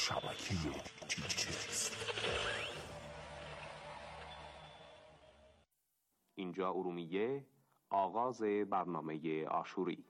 شبکه تیچرز. اینجا ارومیه، آغاز برنامه عاشوری.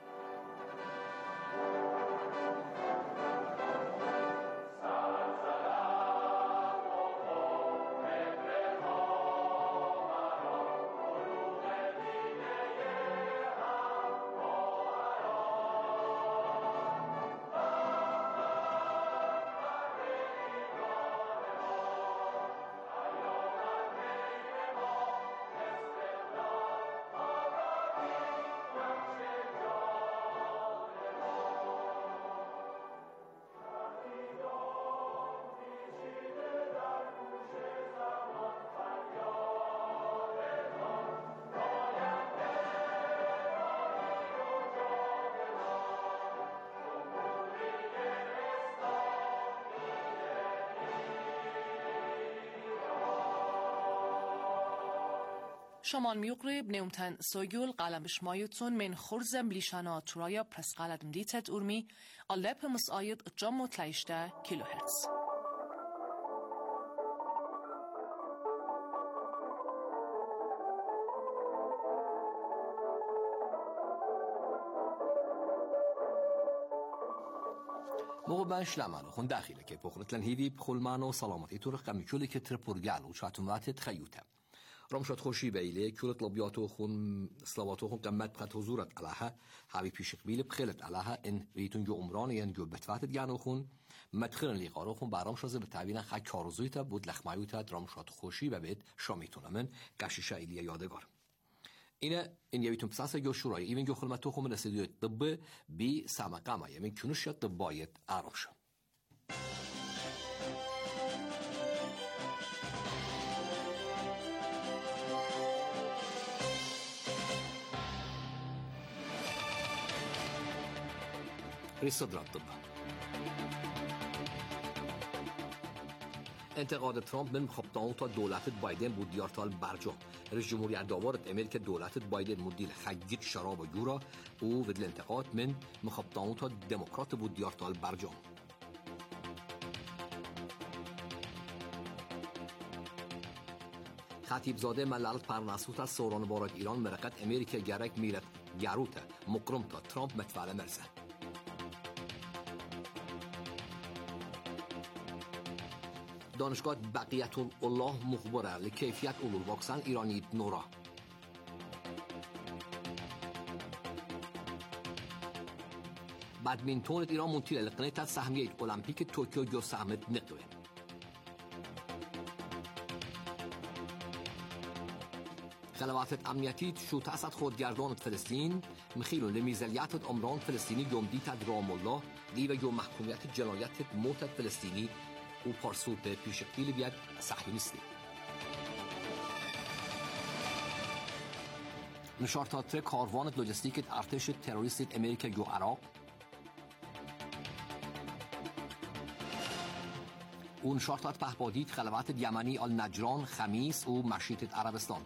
شمان میقرب نیمتن سویول قلمش مایتون من خورزم لیشانا ترایا پرس قلدم دیتت ارمی علب مساید جام و تلیشته کیلوهرتز. مغبنش لعملو خون داخله که بخورتلن هیوی بخولمانو سلامتی تو رقمی کلی که ترپورگالو شاتوماتت خیوته. رمشات خوشی بیله كل طلبياته خون صلواته خون قمت قد حضورت علىها هاوي پیش قبیل بخلت علىها ان ویتون جو عمران ين جو بتفاتت جانو خون مدخل لیقارو خون برام شازه به تعبیر خ کارزویت بود لخمایوت رمشات خوشی و بيت شامیتونه من گشش ایلی یادگار اینه این یویتون پساس جو شورای ایون جو خلمتو خون رسیدیت طب بی سمقامه یمن کنوش طبایت آرامش صدرات طب. انتقاد ترامپ من مخابطانات دولت بایدن بود دیارتال برجام. رئیس جمهوری داورت امریکا دولت بایدن مدیل خگیت شراب و جورا او ودل انتقاد من مخابطانات دموکرات بود دیارتال برجام. خطیب زاده ملالت پرناسوت از سوران بارد ایران مرقت امریکا گرک میرد گروته مقرم تا ترامپ متفعل مرزه. دانشگاه بقیت الله مخبره لکیفیت اولو واکسن ایرانی نورا. بدمینتون ایران منتیل لقنیت سهمیه المپیک توکیو جو سهمت نقوه. خلوات امنیتی شو تأسد خودگردان فلسطین مخیلون لمیزلیت عمران فلسطینی جمدیت رام الله دیو جو محکومیت جنایت موت فلسطینی و پارسول به پیشقیل بیاد صهیونیستی. نشارتات کاروان لوجستیک ارتش تروریست امریکا جو عراق و نشارتات پهپادید خلوات یمنی آل نجران خمیس و مشیط عربستان.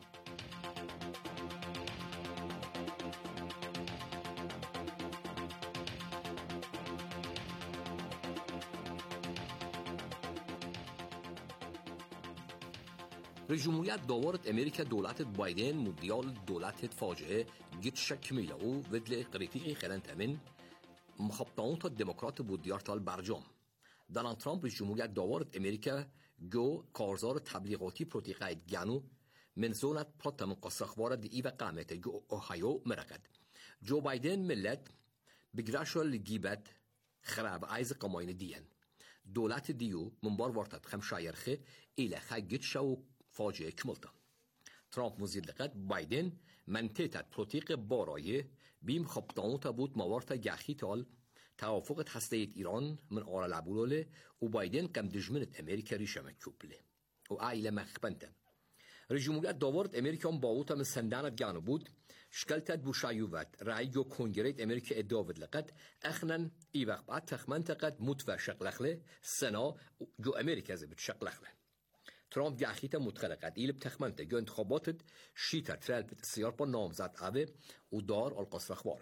رئیس جمهوریت داورت امریکا دولت بایدن مدیال دولت فاجعه گیت شکمیلا او ودل قریتیقی خلنت امن مخابطانات دموکرات بود دیارتال برجام. دونالد ترامپ رئیس جمهوریت داورت امریکا جو کارزار تبلیغاتی پروتیقاید گانو من زونت پلاتم قصخوار دی و قامت جو اوهایو مرقد. جو بایدن ملت بگراشل گیبت خراب عیز قماین دیان. دولت دیو منبار ورتد خمشایرخه ایله خگیت شو فاجعه کملتا. ترامپ مزید دقت بایدن منطقت پروتیق بارایه بیم خبطانوت بود موارد گخیتال توافق هسته ایران من آرال عبولاله و بایدن کم دجمنت امریکا ریشه مکوبله و عائله مخبنده. رئیس جمهوریت داورت امریکا باوتا من سندانت گانو بود شکلتت بوشایوت رایو کنگریت امریکا اداود لقد اخنن ای وقت بعد تخمنت قد متفا شقلخله سنا جو امریکا زبط شقلخله. ترامپ گاخیت متخلقت ایل بتخمنت جو انتخاباتت شیتر ترال بتسیار با نامزد اوه و دار القصر اخبار.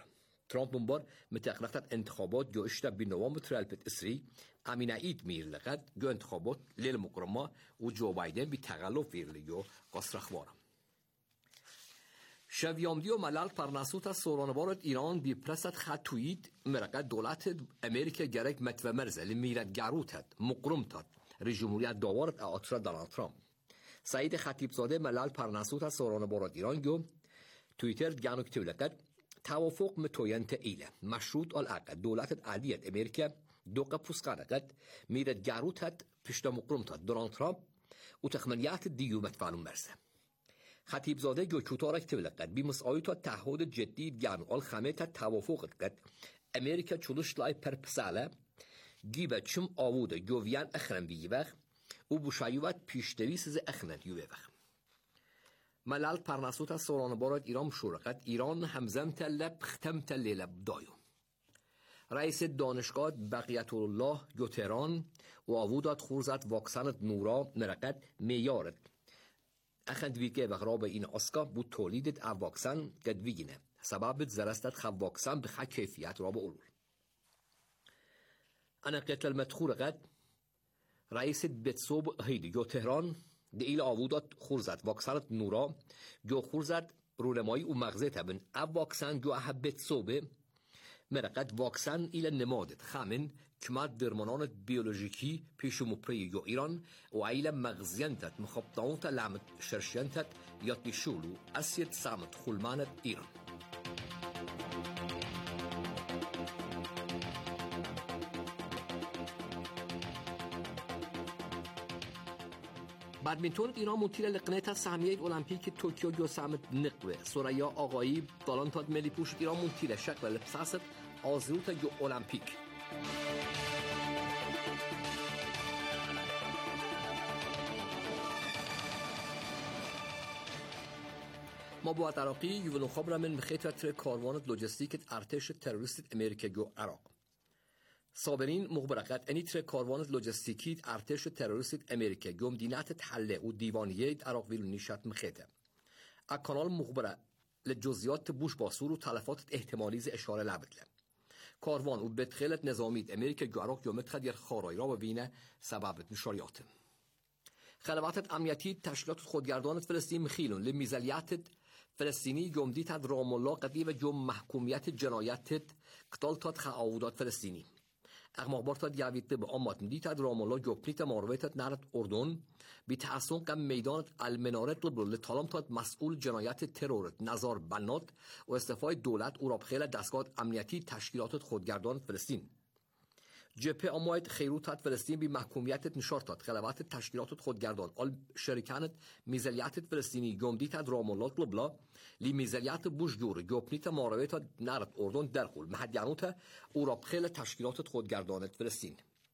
ترامب منبار متقنقت انتخابات جو اشتا بنوام ترالبت اسري امين عيد مير لقد جو انتخابات ليل مقرمة وجو بايدن بتغلف فيرليو قصر اخبارم شویامدی و ملل پرنسوت سورانوارد ایران بی پرست خطوید مرقد دولت امریکا گرک متومرزه لمیرد گروتد مقرمتد رژیموریت داوارد اعتراض دونالد ترامپ سعید خطیبزاده ملل پرنسوت سورانوارد ایران گو توییتر گانو کتیو لقد توافق متوینت ایله مشروط العقد دولت عادیت امریکا دوقه پوسقانقد میرد گروتد پشت مقرمتد دونالد ترامپ و تخمنیات دیو متفانون مرزه خطیبزاده گوچوتارک تولقد بی مساویت و تعهد جدی گانوال خمه تا توافق قد امریکا چلوش لای پرپساله گیبه چم آووده گویان اخرم بیوخ و بوشایوات پیشتویسز اخنن یووخ ملل پرنسوت سورانوارد ایران شورقد ایران همزم تلب ختم تلب دایو رئیس دانشگاه بقیت الله گو تهران و آوودات خورزت واکسن نورا مرقد میارد اخند ویگه و غراب این اسکا بود تولیدت واکسن قد ویگینه سبب زرستت خب واکسن به کیفیت را به اولول انا قتل مدخور قد رئیس بتسوب هیدی جو تهران دیل آوودات خورزت واکسن نورا جو خورزت رونمایی و مغزه تبن واکسن جو احب بتسوبه مرقد واکسن ایل نمادت خامن کماد درمانان بیولوژیکی پیش مپری یو ایران و ایل مغزینتت مخبطانت لعمت شرشینتت یاتی شولو اسید سامت خلمانت ایران بدمینتون ایران منتیل لقنیت سهمیه المپیک توکیو جو سامت نقوه سوریا آقایی دالانتاد ملی پوش ایران منتیل شکل لبساست آزروت جو المپیک ما با عراقی یوون خبر من مخیطر کاروان لوجستیک ارتش تروریست امریکا جو عراق صابرین مخبرقت انی تر کاروان لوجستیکی ارتش تروریست امریکا گم دینات تحله و دیوانیه عراق ویلو نیشت مخیطه از کانال مخبره لجزیات بوش باسور و تلفات احتمالیز اشاره لبدله کاروان و بدخلت نظامیت امریکا جو عراق یومت خدیر خارای را و وینه سببت نشاریاته خلوات امنیتی تشکیلات خودگردان فلسطین مخیلون لمیزلیت فلسطینی جمدیت رام الله قدی و جم محکومیت جنایت قتالتات خاودات فلسطینی اغماقبارتات یاویت به آمات مدیتت رام الله جوپنیت مارویتت نرد اردن بی تحسن کم میدانت المنارت لبرل طالمتات مسئول جنایت ترورت نظار بنات و استفای دولت او را بخیل دستگاه امنیتی تشکیلات خودگردان فلسطین جبهه امایت خیروتات فلسطین بی محکومیت نشارتات خلوات تشکیلات خودگردان آل شرکانت میزلیت فلسطینی جمدیت رام الله لبلا لی میزلیت بوشجور جوپنیت مارویت نرد اردن درخول مهدیانوت او را بخیل تشکیلات خودگردان فلسطین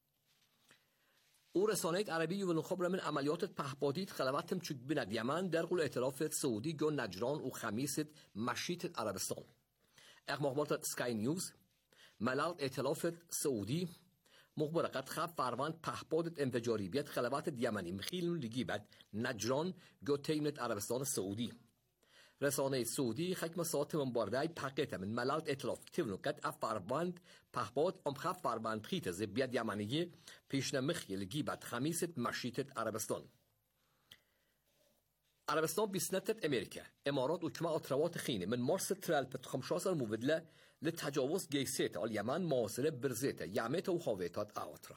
او رسانه عربی و خبر من عملیات پهپادیت خلواتم چک بند یمن درخول ائتلاف سعودی جو نجران و خمیست مشیت عربستان اخبارات سکای نیوز ملل ائتلاف سعودی مخبر قد خب فروند پهپادت انفجاری بیت خلوات یمنی مخیلون لگی بد نجران گو تیمت عربستان سعودی رسانه سعودی حکم ساعت منباردهی پاکت من ملل ائتلاف تیونو قد فروند پهپاد خب فروند خیت زبیت یمنی پیشن مخی لگی بد خمیست مشیتت عربستان عربستان بیسنتت امریکا امارات و کما اطروات خینه من مارس ترالبت 15 مبادله لتجاوز جيسيت على اليمن معاصرة برزيتا يعميتا وخاويتات أوترا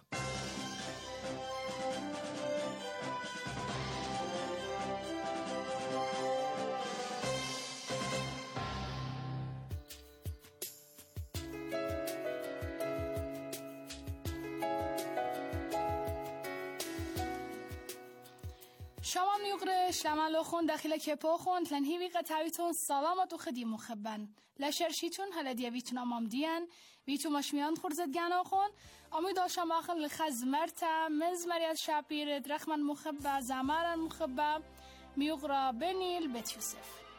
شما میوقره شمالو خون داخل کپو خون تلن هیوی قطعیتون سلامت و خدی مخبن لشرشیتون هلا دیویتون امام دیان ویتو مشمیان خورزد گانو خون امید آشام آخر لخز مرتا مزمریت شابیر درخمن مخبه زمارن مخبه میوقره بنیل بیت یوسف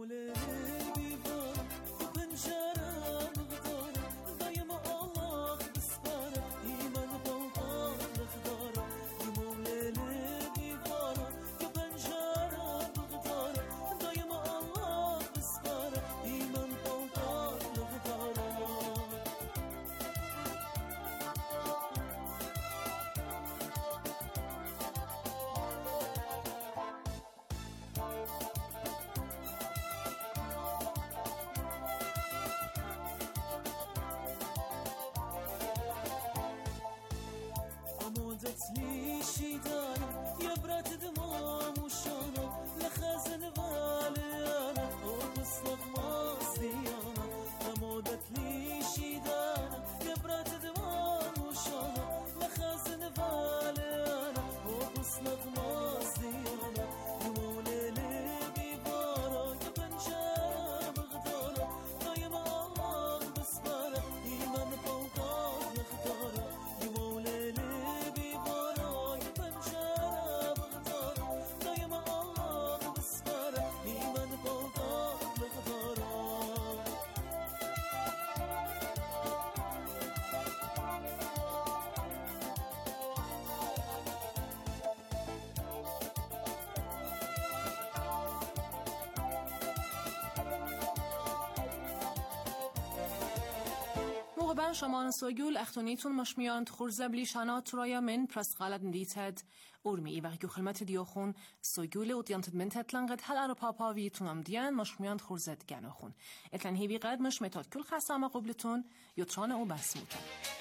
Ben شما سوگول اختونیتون مشمیاند خورزه بلیشانا ترایا من پرست غلط ندیتد ارمی و خدمت دیوخون سوگول و دیانت منتت لنقد هل ارپاپا ویتون امدیان مشمیاند خورزه گناخون اتن هیوی قد مش متاد کل خسام قبلتون یوتران او بسموتن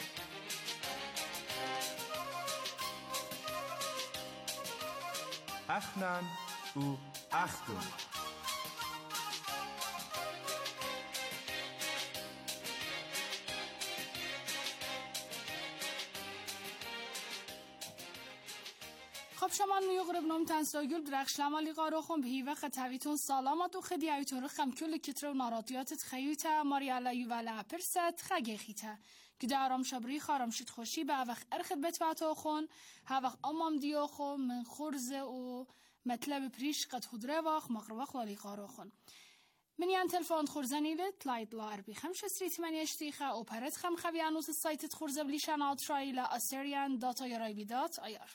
اخنن او اختون خب شما میوغرب نام تنساگل درخش لمالی قاروخون به هیوه خطویتون سلامت و خدی ایتون خم کل کتر و ناراتیاتت خیوتا ماری علیو ولا پرست خگه خیتا که دارم شبری خارم شد خوشی به وقت ارخد بتواتو خون ها وقت امام دیو خون من خورزه و مطلب پریش قد خدره واخ مغربخ والی قاروخون من یان تلفون خورزنی لت لاید لا اربی خمش استریت من یشتیخه او پرت خم خویانوس سایت خورزه بلیشان آترایلا اسریان داتا یارای بیدات ایار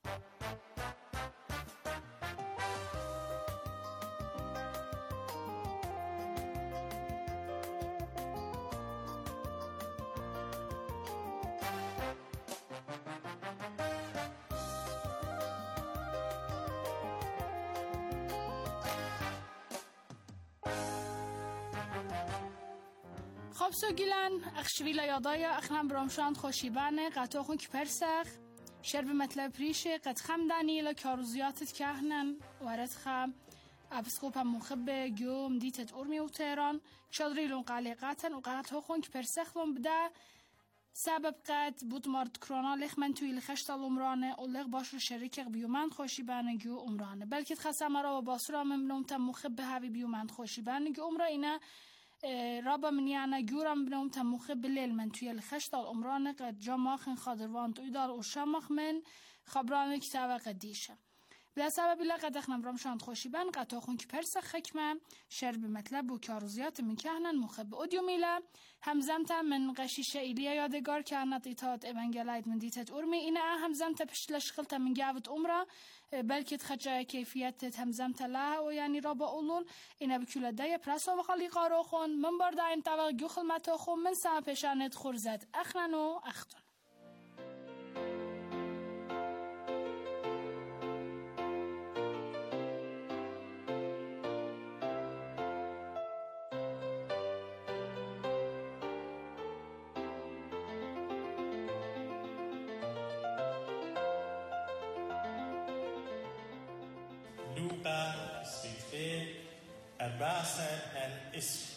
خب سو گیلن اخشویلا یادایا اخنم برامشاند خوشیبانه قطع خون که پرسخ شرب مطلب پریشه قد خم دانیلا کاروزیاتت کهنن وارد خم ابسخوب هم مخبه گوم دیتت ارمی و تهران شادریلون قلقاتن و قطع خون که پرسخلون بده سبب قد بود مرد کرونا لخ من توی لخشت الامرانه و لخ باش رو شریک بیومند خوشیبانه گو امرانه بلکه خسام را و باسرا ممنون تم مخبه هاوی بیومند خوشیبانه گو امرا اینه رابا منیانا جورم بنوم تمخه بالليل من توی الخشت الامران قد جماخن خادروان تویدار و شمخ من خبران کتاب قدیشه بلا سبب لقد اخنم رمشاند خوشیبان قطع خون که پرس خکمه شرب مطلب و کاروزیات من کهنن مخب اودیو میله همزمتا من قشیشه ایلیا یادگار کهنت ایتاد ایونگلاید من دیتت ارمی اینه همزمتا پشتلش خلطه من گاوت عمره بلکه تخجای کیفیت همزمتا لها و یعنی رابا اولول اینه بکوله دای پرسو و خالی قارو خون من برده این طبق گو خلمتو خون من سم پشانت خورزد اخنن و اختون لوقا صفحه 14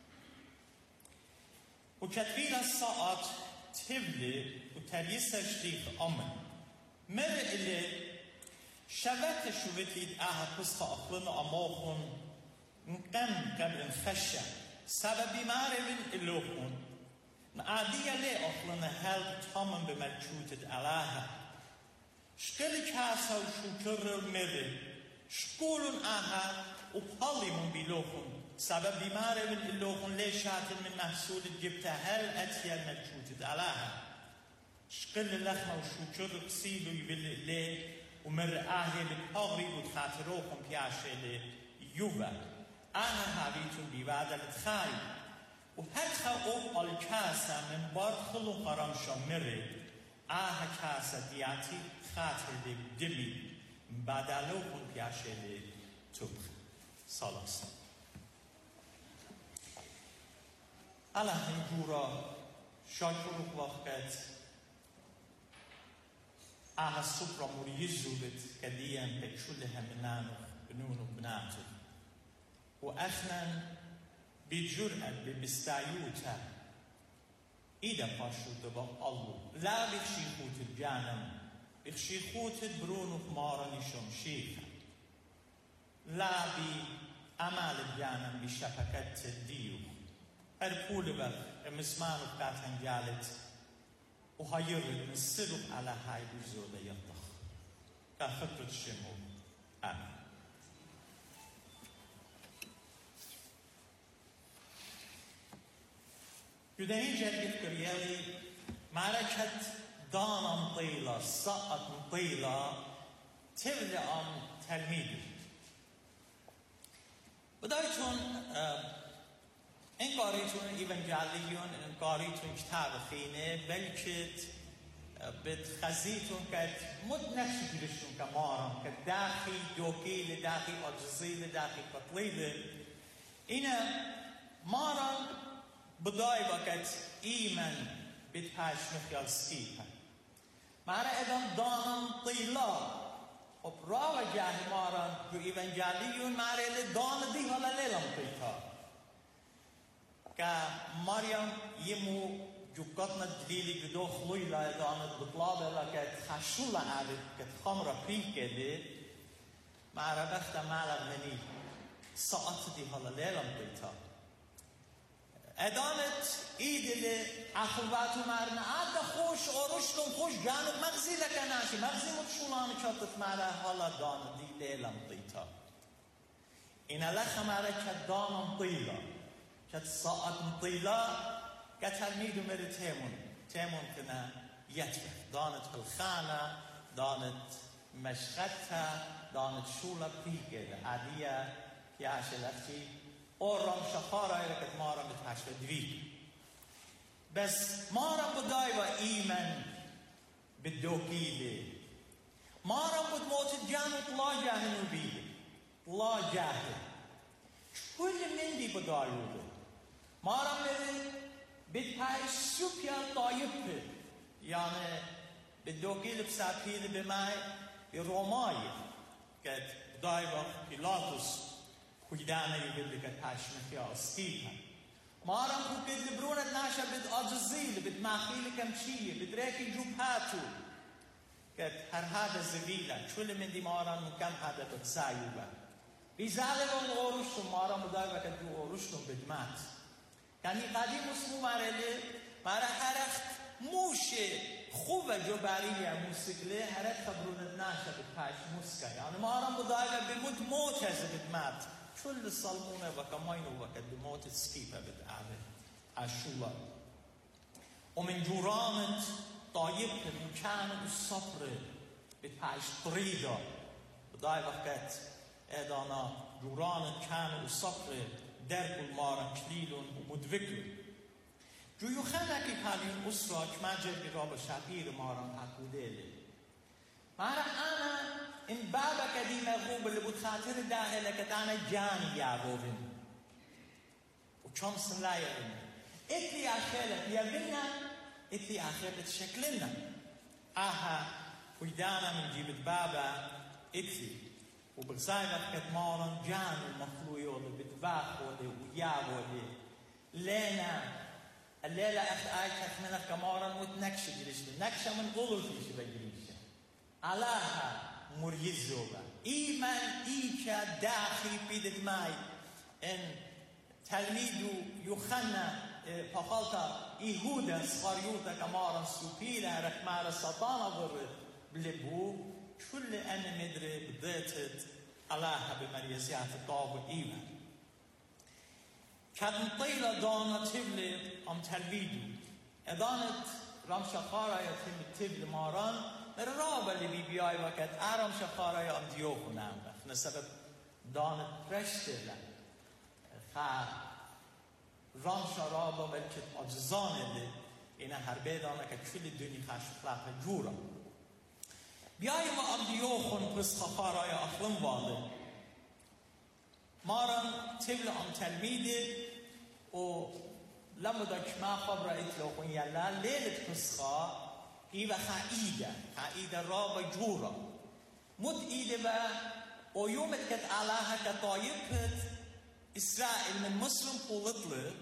وكتبين الساعات تبلي وتريس شريف أمن مر إلي شبت شوفتيد أهكوس أخلن أماخن نقم قبل خشة سببي معرفين إلوخن نعدي لي أخلن هل تامن بمجهودت علىها شكل كاسا وشكر المدل شكولن أها وقاليمون بلوخن سبب بیماره من اللوخون ليش هات من محصول جبتها هل أتيا المجهود علىها شقل اللخمة وشوكر قصيلو يبل ليه ومر أهل الأغري وتخاطروكم بياشي يوبا أنا هابيتون بيوادة لتخاي وحتى أو الكاسة من بار خلو قرام شمره كاسة دياتي خاطر دمي بدلوكم بياشي توبخ سالس الله نجورا شاكرو وقت السفرة مريزولت كديا بكشلها منانو بنونو بناتو وأخنا بجرأة ببستايوتا إذا باشوت با الله لا بخشي خوت الجانم بخشي خوت برونو خمارا نشم شيخا لا بعمل الجانم بشفقة الديو هرقول بخ مسمانو قاتن جالت وهايرد من السرق على هاي بزودة يطخ كخطرة الشمو آمين يدين جرقت كريالي معركة دانم طيلة سقط طيلة تبلي عن تلميذ بدايتون این قاریتون ایونجالیون این قاریتون کتاب خینه بلکه بد خزیتون که مد نفسی گیرشون که مارم که داخل دوکیل داخل عجزیل داخل قطلیل اینا مارم بدای وقت ایمن بد پاش مخیال سکیپا مارا ادام دانم طیلا و راو جاهی مارم جو ایونجالیون مارا ایلی دان دی حالا لیلم طیتا كمريم يمو جوكاتنا دليلي بدو خلوي لا دانت بطلابه لكت خشولة عادت كت خمرة بيكده مع ربخت معلق مني ساعت دي هلا ليلم بيتا ادانت ايد اللي اخواتو مارنا عاد خوش اورشتم خوش جانب مغزي لك ناشي مغزي متشولان كاتت معنا هلا دانت دي ليلم بيتا إن لخ معنا كدانم طيلة كت ساعت طيلة كتلميذ مر تيمون كنا يتبع دانت الخانة دانت مشقتها دانت شولة بيكده عادية كياش لفتي أورام شخارة يركت مارم بتحشف دويك بس مارم بداي وإيمان بالدوكيلة مارم بدموت الجانب لا جاهل بيه لا جاهل كل من دي بدايوه مارم بتحاي سوبيا طايب يعني بالدوكيل بسابيل بماي بروماي كت دايما بيلاطس كويدانا يقول لك تاشمة يا أسكيها مارم كوكيد برونة ناشا بد أجزيل بد ماخيل كمشية بد ريكي جوبهاتو كت هر هذا زبيلة شول من دي مارم كم هذا بتسايوبا بيزالي والغورشتم مارم بدايما كت غورشتم بدمات يعني قديم اسمه مارا حرخت موشه خوبه جبارية موسيقى حرخت خبرون ناشا بتحاش موسكا يعني مارم بدايما بموت موت هزا بدمات كل الصلمونة وكماينو وكد بموت السكيبة بتعامل عشوة ومن جورانت طايب مكان الصبر بتعيش طريقة بداي وقت ادانا جورانت كان الصبر درب المارا كليلون ومدفكلون جو يخنك كالين أسرة كما جرب رابا شابير مارا حكوديلي مارا أنا إن بابا كديما غوب اللي بتخاطر داخلة كتانا جاني يابوبن وشمس لا يبن إتلي آخرت يبننا إتلي آخرت شكلنا ويدانا من جيبت بابا إتلي وبغزايبت كتمارا جان المخلوية اللي بتباخولي ويابولي لينا الليلة آية منك كمارا متنكش جريشة نكشة من قلل فيش بجريشة علاها مريزوبا إيمان إيكا داخل بيدت ماي إن تلميذ يوحنا فقالتا إيهودا صغيرتا كمارا سوبيلا رحمارا سطانا ضر بلبو كل أنا مدري بدأت علاها بمريزيات الطاب إيمان كان طيلة دانا تبل أم تلبيدو ادانت رمشا خارا يا تبل ماران الرابع اللي بيبياي وقت رمشا خارا يا أم ديوخو نعم نسبب دانت رشته خا رمشا رابا بلکت عجزان اللي اینا هر بیدانه که کل دنی خشخلاق جورا بیایی ما ام دیوخون پس خفارای اخلم واده مارن تبل ام تلمیده و لما داك ما خبر اتلوخون یلا لیلت پسخا ایوه خائیده رابا جورا مد ایده و یومت کت علاها کطایبت اسرائیل من مصر قولتله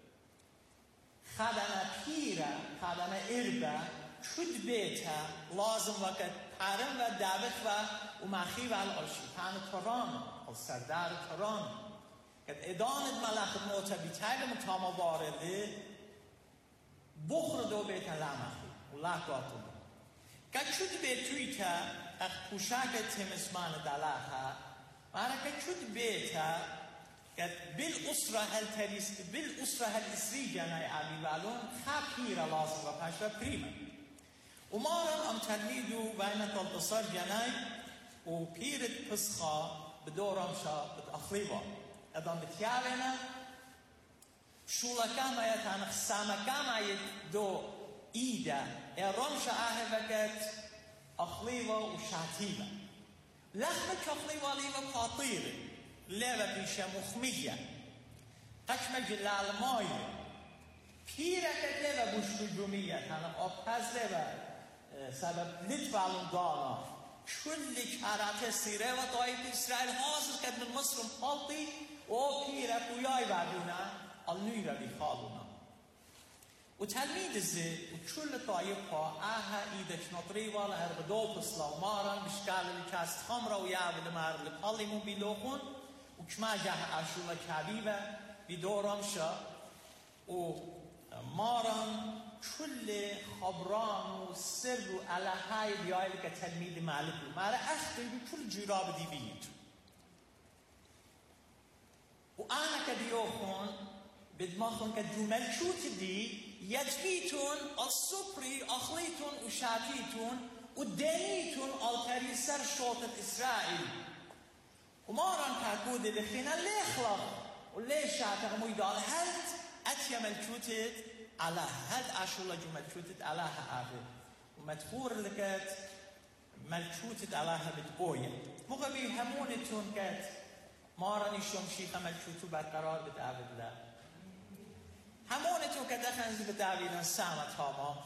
خدنا پیرا خدنا اربا شد بیتا لازم وقت حرم و دعوت و مخی و الاشیطان تران السردار تران که ادانت ملخت معتبیتای متام وارده بخور دو بیتا لامخی الله قاتل که شد بیتوی تا اخ پوشاک تمسمان دلاها مانا که شد بیتا بالأسرة هل إسري جناي عبي بالون خابيرا لازم وباشا بريما ومارا أم تلميدو بين تلتصر جناي وبيرت بسخا بدورم شا بتأخريبا أدام بتيارنا شولا كاما يتانخ ساما كاما يدو إيدا رمشا آهبكت أخليبا وشاتيبا لخمة أخليبا ليبا خاطيرة لعبة بيشة مخمية قشمة جلال ماية بيرة لعبة بشكجومية كان أبحث لعبة سبب نتفعلون دانا كل كارات سيرة وطائف إسرائيل حاصل كد من مصر مخالطي وبيرة كوياي بعدونا النيرة بيخالونا وتلميذ الزي وكل طائفها آها إيدك نطري ولا هربدو بصلا ومارا مشكال الكاست خمرة ويعبد مار لقاليمون بيلوخون وكما جاه عاشولا كابيبة بدورم شا ومارا كل خبران وسر على هاي بياي لك تلميذ مالك مارا أخذ بكل جراب دي بيت وأنا كديوخون بدماغهم كدومل شوت دي يجبيتون الصبري أخليتون وشاتيتون ودنيتون التري سر شوطة إسرائيل ومارن كاكود بخينا اللي يخلق واللي شاتق ميدال هل أتيا ملكوتت على هل أشولا جو ملكوتت على هذا ومدفور لكت ملكوتت على هذا بتقوية مغبي همونتون كت مارن يشوم شيخة ملكوتو برقرار بتعبد لا همونتون كت أخنزي بتعبيدن سامت هاما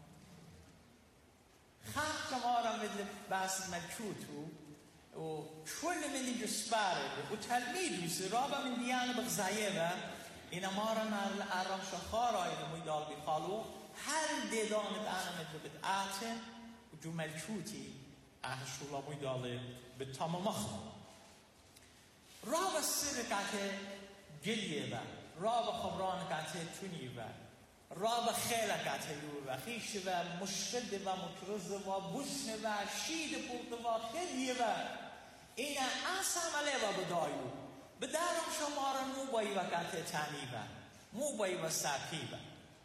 خاق مارن بدل بحث ملكوتو وكل من يجي سبارد وتلميذ يسرابا من ديانة بغزايبا إن مارنا الأرم شخارا إذا ميدال بخالو هل ديدانت أنا مدل بتآتن وجمال شوتي أهشولا ميدال بتاممخ رابا السر كاته جليبا رابا خبران كاته تونيبا رابا خيلا كاته يوبا خيشبا مشخد و مكرز و بشن و شید پورت و خدیبا اینا آسام علیبا بدایو بدارم شمارا مو بایی و کاته تانیبا مو بایی و ساکیبا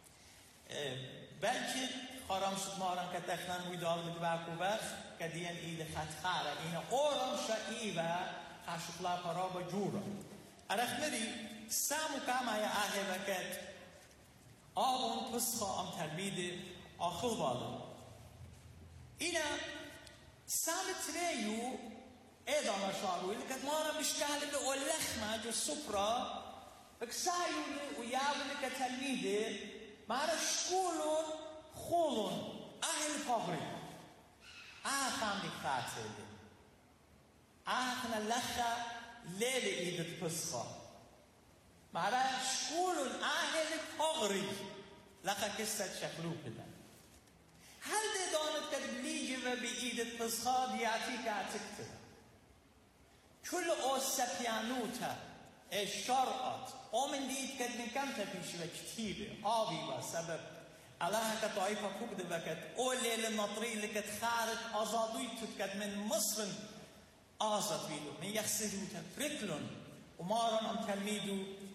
بلکه خارم شد مارن که تخنان ویدال بدباکو بخ که دیان اید خطخاره اینا اورم شایبا خاشقلا پرابا جورا ارخمری سامو کاما یا آهی وکت آبون پسخا ام تلمید آخل بالا اینا سامت ریو ادامه شاروی لکت مارا مشکالی به اولخمه جو سپرا اکسایونی و یاونی که تلمیده مارا شکولون خولون اهل پاغری آخام دی خاطره آخنا لخه لیل ایدت پسخا مارا شکولون اهل پاغری لخه کستت شکلو بدن هل ده دانت کد بلیجه و بی ایدت پسخا دیاتی که اتکتر كل أوسابيانوتا الشرعات ومن ديت كد من كم تبيش وكتيبة عابيبا سبب الله كطائفة كوبد وكت أولي للنطري لكت خارج أزادويتو كد من مصر آزاد بيدو من يخسروتا فريكلون ومارن أم تلميدو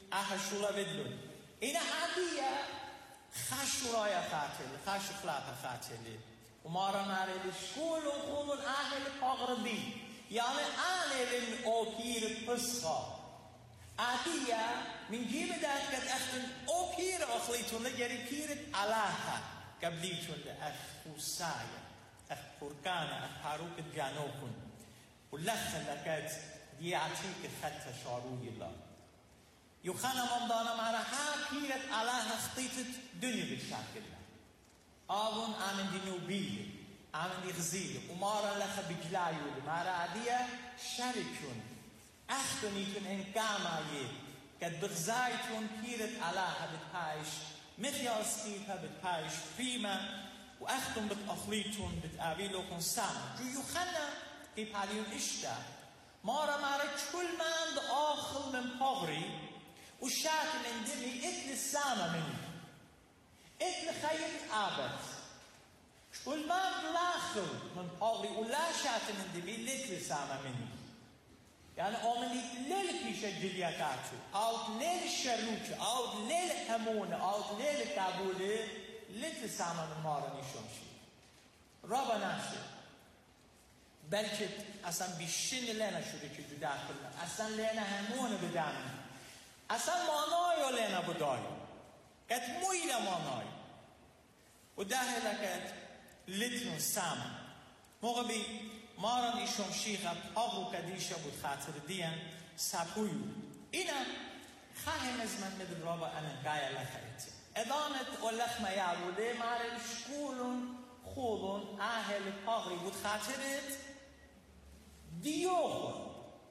شولا بدلون این عادیه خشورایا خاتل خش خلاف خاتله و ما را نارد شکول و خولون پاغردی یعنی آنه اوپیر پسخا عادیه من جیب داد قد اختن اوپیر اخلیتون لگری پیرت علاها قبلیتون لأخ خوصايا أخ بركانة أخ حاروك جانوكن ولخ لكت ديعتيك خدت شعروي الله يوخانا ممضانا مارا بيرت علاها خطيتت دنيا بالشاكل آون آمن دي نوبية آمن دي غزيلة ومارا لخ بجلايولي مارا عادية شاركون أختنيتون إنكاماية قد بغزايتون بيرت علاها بتهايش مثل سكيبها بتهايش فيما وأختم بتأخليتون بتقابلوكم سام جو يوخنا كيف عليهم إشتا مارا كل ما عند آخر من بغري والشاكل اندمي اتل السامة مني اتل خيط آبت كل ما عند الآخر من بغري ولا شاكل اندمي لتل السامة مني يعني آمني ليل كيشة جلياتاتو أو ليل الشروكة أو ليل همونة أو ليل كابولة لتل سامة من مارا نشمشي رابا ناشد بلکه اصلا بیشین لینا شده که جدا کنن اصلا لینا همونه بدانن اصلا مانای لینا بدای کت مویل مانای و ده لکت لتن سام موقع بی مارا نیشم شیخم آقو کدیشه بود خاطر دیان سپویو اینا خواهم از من مدل رابا انا قایا لخیت ادانت و لخمه یعوده مارا شکولون خودون اهل پاغری بود خاطرت دیوخون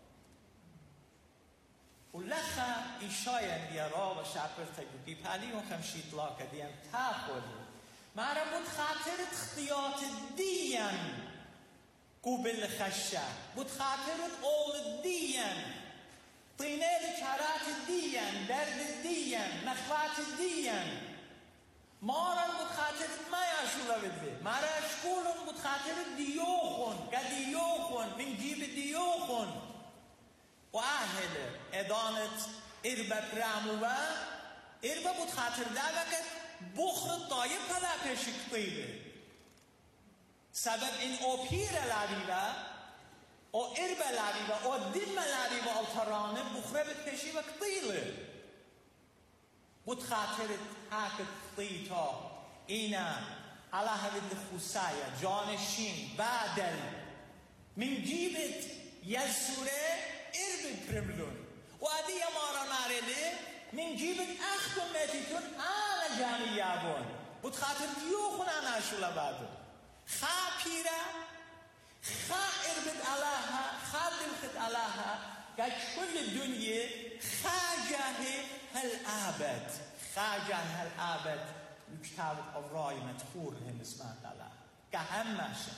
و لخا ایشاین بیارا و شعبر تگوکی پالیون خمشید لاکا دیان تا خودی مارا بود خاطرت خطیات دیان قبل خشه بود خاطرت اول دیان طینه چارات دیان درد دیان نخوات دیان مارن بود خاطرت ما یاشولا بده مارا شکولون بود خاطرت دیوخون که دیوخون من جیب دیوخون و اهل ادانت اربا پراموبا اربا بود خاطر داگا که بخر طایب پلا پیشک طیبه سبب این او پیر لابیبا او اربا لابیبا او دم لابیبا او ترانه بخره بد پیشی و کطیله بود خاطرت هاکت طیتا اینا على هذه الخصايا جانشين بادل من جيبت يسوره اربد برملون وادي مارا نارده من جيبت اختم متيتون انا جاني يابون بود خاطر ديوخون انا شولا بادو خا بيرا خا اربد علاها خا دمخت علاها قاش كل الدنيا خا جاهي هالآبد خا جاهي هالآبد الكتاب الرأي مدخور لهم اسمه الله كهمشة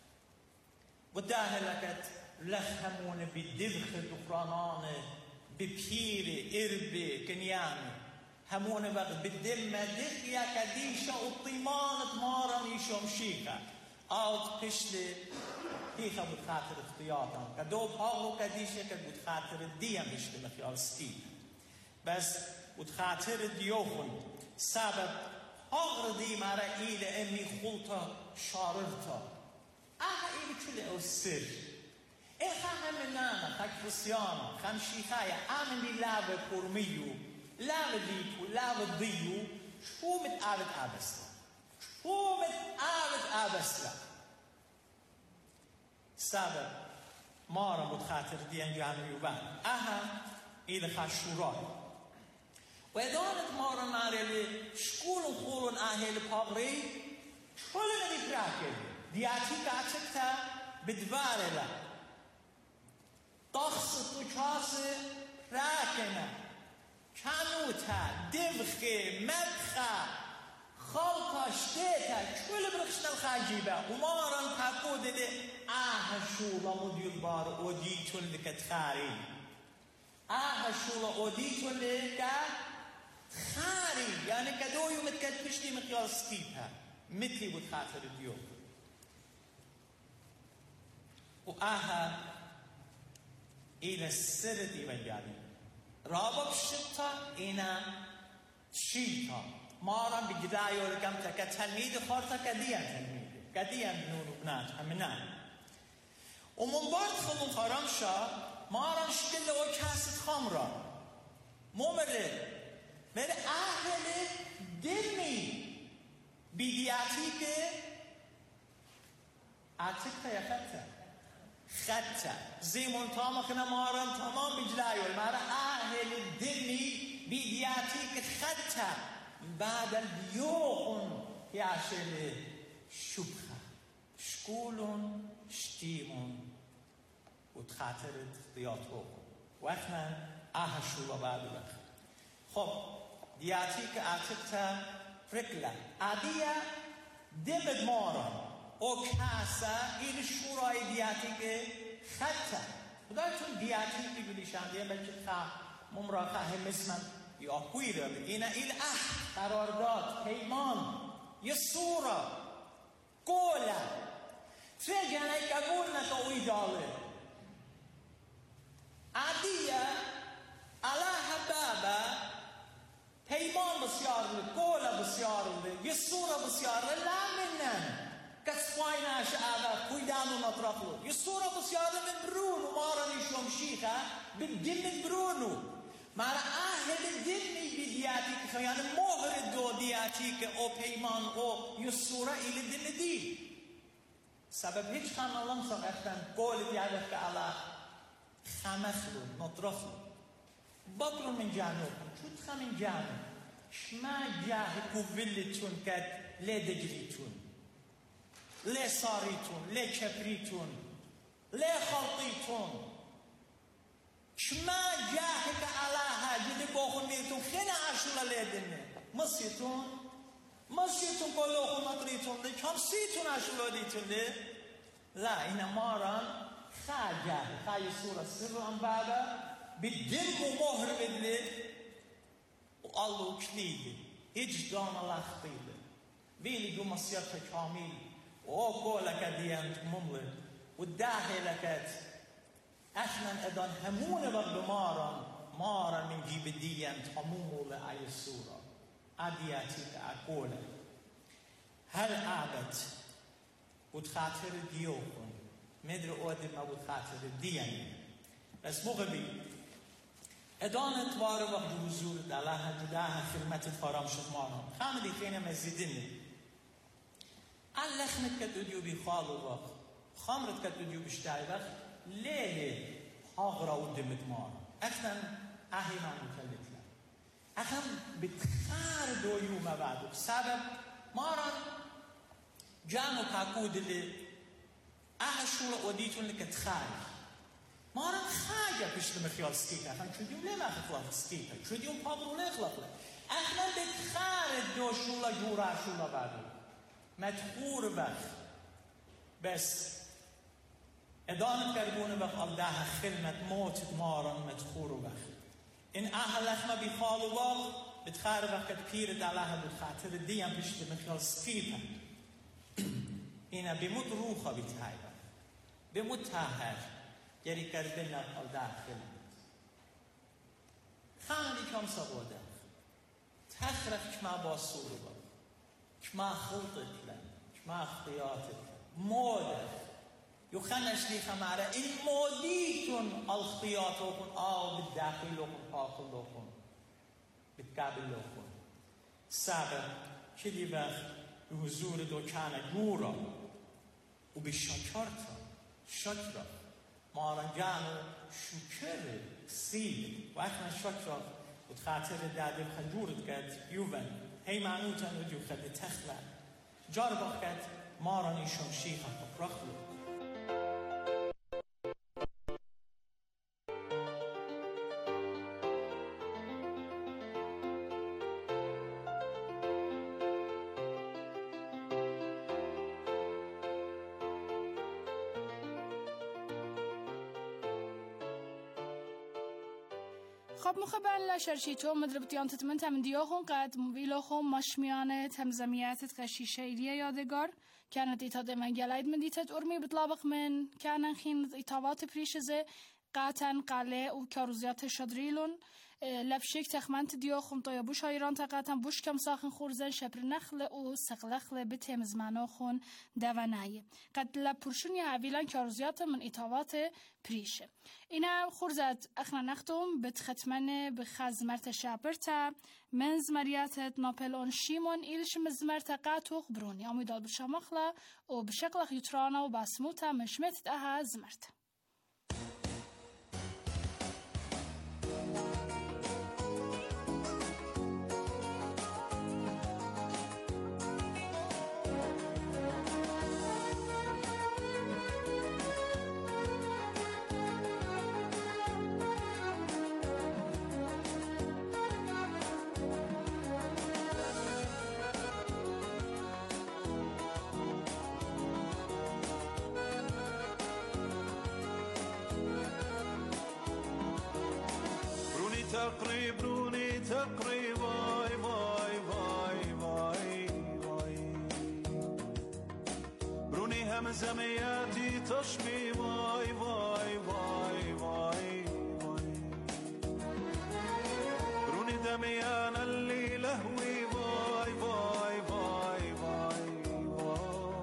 وداه لكت لخمون بدذخ دخرانان ببير إربي كنيان همون وقت بدم دخ يا كديشة الطيمان مارا يشوم شيكا آد پشت تيخا بتخاطر اختياطا كدوب هاو كديشة كبتخاطر الديم پشت مخيال ستيب بس بتخاطر ديوخن سبب آغردی مرا ایل امی خلطا شاررتا ایل کل او سر ای خواهم نانا خاک فسیانا خم شیخای آمنی لاب پرمیو لاب دیپو لاب دیو شومت آبت آبسلا شومت آبت آبسلا سبب مارا متخاطر دیان جانویو بان ایل خاشورای و ادانت مارا نارلی شکولون خولون اهل پاغری شکولون نبراکه دیاتی کاتکتا بدواره تخص تو چاس راکنه کانوتا دفخه مدخه خالقا شتیتا شکول برخشنال خاجیبه و مارا تاکو دیده شولا مدیل بار اودیتون لکت خاری شولا اودیتون لکت خاري يعني كدو يوم تكتشتي مقياس ستيبها مثلي بود خاطر اليوم وآها إلى السر دي مجالي رابط شتا اینا شیتا مارم بجدای ولکم تا تلمید خورتا کدیان نون و بنات همینان و من بعد خلون خارم شا مارم شکل او کاست خمرا مر اهل دمی بیدیاتی که عتیقه یا خطه زیمون تامخنا مارم تمام بجدای ول مار اهل دمی بیدیاتی که خطه بعد اليوم يعشل شبخة شكول شتيم وتخاطرت ضياطوكم واحنا اهشوا بعد لك خب دياتيك اعتقتا فرقلة عادية دمد مارا او كاسا این شورای دياتيك خطة بدايتون دياتيك بليشان ديه بلکه ممراقه همسمن یا کویره اینا قرارداد پیمان یه سورة قوله ترجعنا يقولنا توي داله عادية على حبابة پیمان بسیار قوله بسیار یه سورة بسیار لا منن كسفايناش هذا كويدانو نطرقلو یه سورة بسیار من برونو مارني شمشيخة بالدم برونو مار اهل دمی بیدیاتی که خیان مهر دو دیاتی که او پیمان او یسوره ایل دل دی سبب هیچ خان الله ساختن قول دیادت که الله خمسلو نطرفلو بطلو من جانوب شود خمین جانوب شما جاه کوویلتون کد لی دجریتون لی ساریتون لی کپریتون لی خلطیتون شما جاهك على هاجد بوخنيتون خنا عشولا ليدنه مسيتون كلكم مطريتون لي كم سيتون عشولا ديتون لي لا إنا ماران خاي سورة سر أنبابا بالدم ومهر بدلي والله كليل إجدان الله خطيل بيلي دو مسيرك كامل وقولك ديانت مملك والداخلك احنا ادان همون بر مارا من جيب ديان تمومو لأي السورة عدياتي كأقولة هل عابد وتخاطر ديوكم مدر أودم أو تخاطر ديان بس مغبي ادان اتوار وقت حضور دلها جداها خدمت فارام شمارا خامدي خينا مزيدني اللخنت كتوديو بخالو وقت خامرت كتوديو بشتاي وقت ليه هاغرا ودمت مارا اخنا اهيمان مكلتنا اخنا بتخار دو يوم بعد سبب مارا جانو تاكود اللي اهشورا وديتون لك تخار مارا خاجة بشت مخيال سكيتا اخنا شديوم ليه ما خطلق سكيتا شديوم بابرو ليه خلق اخنا بتخار دو شولا جورا شولا بعدو مدخور بس ادانت کردونه بخ الله خدمت موت مارن مدخور بخ این اهل ما بخال و واق بتخار بخ کد پیر دله بود خاطر دیم بشت مخیال سکیپا اینا بمود روخا بتهای بمود تاهر گری کردن الله خدمت خاندی کم سبوده تخرف کما باسور بخ کما خلطت لن کما اختیاتت موده يخنش لي خمارة إن موديتون الخطياتكم أو بالداخل لكم آخر لكم بالكابل لكم سابق كدي بخ بحضور دو كان جورا وبالشكرة شكرة مارنجانو شكر سيد وإحنا شكرة وتخاطر دادي بخجورت قد يوفن هي معنوتان وديو خد تخلع جاربخ قد مارني شمشيخة بقرخلو خب مخبر لشرشيتو مدربتيان تتمنت من ديوخون قد مويلوخون مشميانة همزمياتت غشيشيرية يادگار كانت إتاد من جلايد من ديتت أرمي بطلابق من كانن خين إتابات بريشزة قاتن قلع و كاروزيات شدريلون لبشيك تخمنت ديوخم طيا بوش هايران تقاتن بوش كم ساخن خورزن شبر نخل او سقلخل بتهم زماناخون دواناي قد لبرشون يا عويلان كارزيات من إطاوات بريشه اینا خورزت اخنا نختم بتختمنه بخزمرت شابرتا من زمریاتت ناپلون شیمون ایلش مزمرت قاتوخ برونی امیدال بشامخلا و بشکل یوترانا و باسموتا مشمت اها زمرت تقريبوني تقريب واي واي واي واي واي بروني همزمياتي تشمي واي واي واي واي واي بروني دميانا اللي لهوي واي واي واي واي واي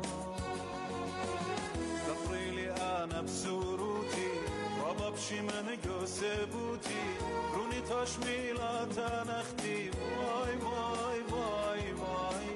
تقريلي انا بسوروتي ربابشي من قوسبوتي تشميلات نختي واي واي واي واي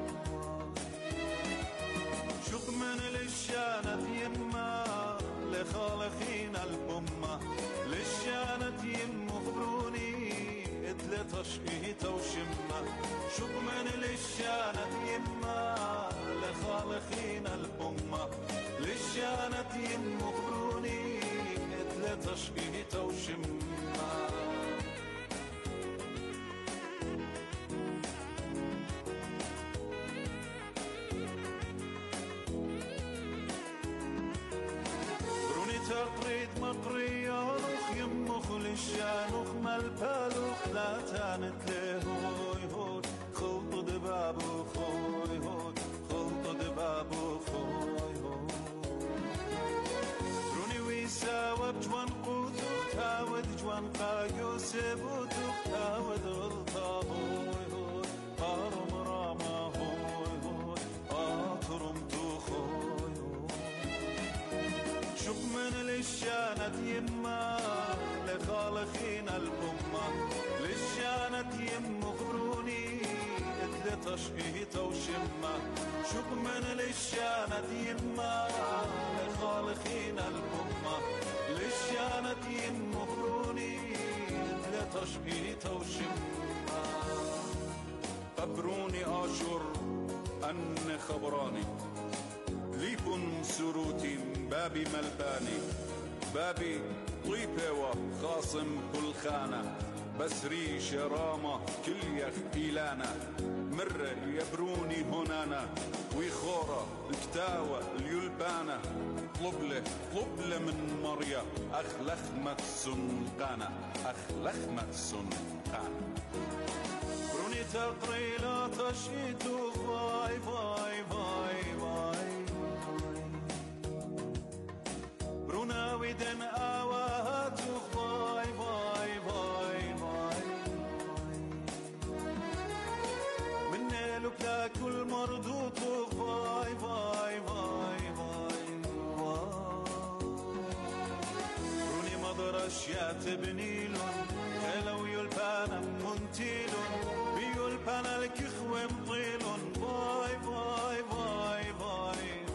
شوق من للشانة يما لخالقين الأمة للشانة يم خبروني اتل تشقيت وشمة شوق من للشانة يما لخالقين الأمة للشانة يم خبروني اتل تشقيت وشمة تقريد مقريانوخ يمخ للشانوخ مالبالوخ لا تانت له هوي هوي خلطو دبابو خوي هوي خلطو دبابو خوي هوي روني ويساوى بجوان قوتوخ تاود جوان قايو سيبوتوخ تاود غلطا هوي هوي قارم راما هوي هوي آترمتو خوي شوق من للشانة يما لخالقين الأمة للشانة يم خبروني اتل تشقيت وشمة شوق من للشانة يما لخالقين الأمة للشانة يم خبروني اتل تشقيت وشمة قبروني آشر أن خبراني ليكن سروتي بابي ملباني بابي طيبة وخاصم كل خانة بسري شرامة كل يخيلانا مرة يبروني هنانا ويخورة الكتاوة اليلبانة طلب له من مريا أخ لخمة سنقانة أخ لخمة سنقانة بروني تقري لا تشيتو فاي فاي فاي فاي برونا ويدن آواتو فاي فاي فاي فاي من نيلو بلا كل مردوتو فاي فاي فاي فاي بروني مدرش ياتبنيلون هلو يلبانا منتيلون بيلبانا الكخوة مطيلون فاي فاي فاي فاي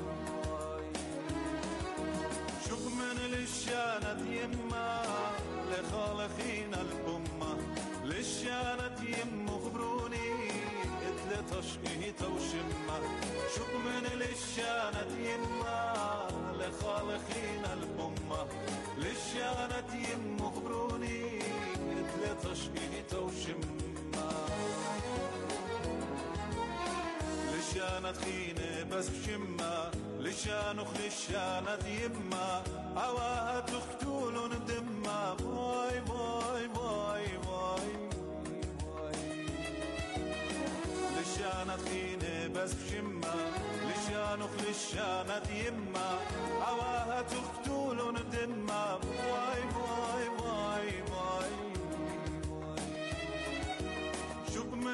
شوق من للشانة يما لخالقين الأمة للشانة يم خبروني اتل تشقيت وشمة شوق من للشانة يما لخالقين الأمة للشانة يم خبروني اتل تشقيت وشمة للشانة خينة بس بشمة لشانوخ للشانة يما عواها تختولون دمة واي واي واي واي للشانة خينة بس بشمة لشانوخ للشانة يما عواها تختولون دمة واي واي واي واي واي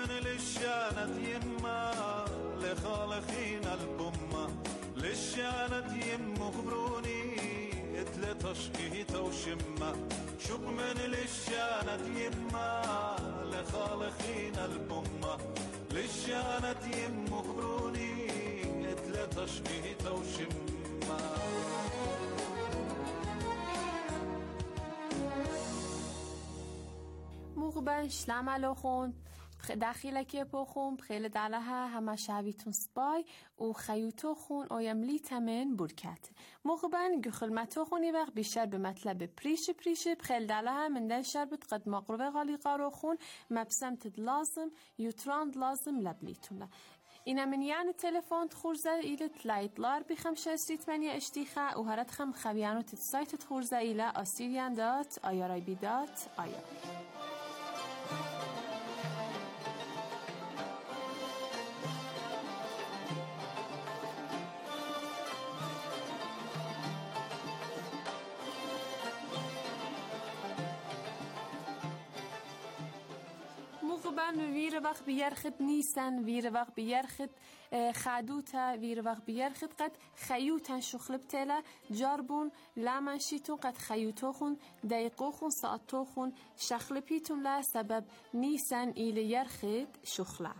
من للشانت يما لخالخين البمة للشانت يمو خبروني اتلا تشكيت وشمة شوق من للشانت يما لخالخين البمة للشانت يمو خبروني اتلا تشكيت وشمة موقبن شلم الوخون داخل کیپو خون خیلی دلها همه شویتون سپای و خیوتو خون آیملی تمن برکت موقبن گخلمتو خونی وقت بیشتر به مطلب پریش خیلی دلها من دل شربت قد مقربه غالی قارو خون مبسمت لازم یوتراند لازم لبلیتونه اینا من یعنی تلفن تخورزه ایلت لایتلار بخم شستریت منی اشتیخه و هرت خم خویانو تسایت تخورزه ایله آسیریان دات آیارای بیدات آیا موقبن ویر وقت بیرخت نیسن ویر وقت بیرخت خادوتا ویر وقت بیرخت قد خیوتن شخلب تلا جاربون لامنشیتون قد خیوتو خون دقیقو خون ساعتو خون شخلپیتون لا سبب نیسن ایل یرخت شخلب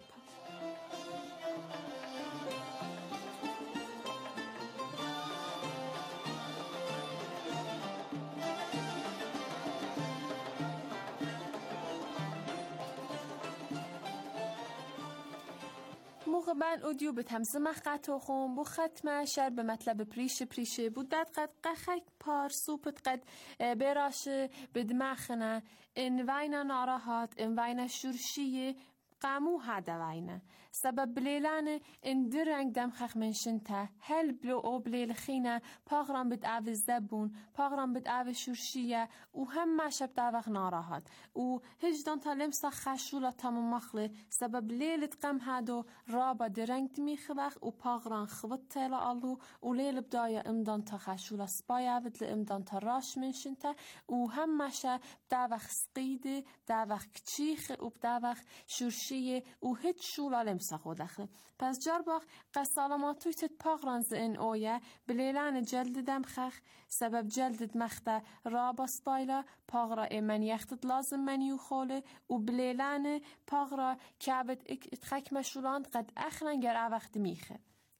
موقبن اودیو به تمزه مخطو خون بو ختمه شر به مطلب پریش بودد قد قخک پار سوپت قد براشه بدمخنه این وینا ناراحت این وینا شورشیه قامو هذا وينه سبب بليلانه ان درنگ دم خخ منشنته هل بلو او بلیل خینه پاغرام بد اوز دبون پاغرام بد اوز شورشیه و هم مشب داوخ ناراحت و هجدان تا لمسا خشولا تمام مخله سبب لیلت قم هادو رابا درنگ دمیخوخ و پاغران خوت تلا آلو و لیل بدایا امدان تا خشولا سپایا ود لامدان تا راش منشنته و هم مشب داوخ سقیده داوخ کچیخ و داوخ شورشیه و هیچ شولا لمسا خودخه پس جرباخ قسالماتویت پاغرانز این اویه بلیلان جلد دمخخ سبب جلد مخته رابا سپایلا پاغرا ایمن یختت لازم منیو خوله و بلیلان پاغرا کعبت اتخک مشولان قد اخرنگر اوقت میخه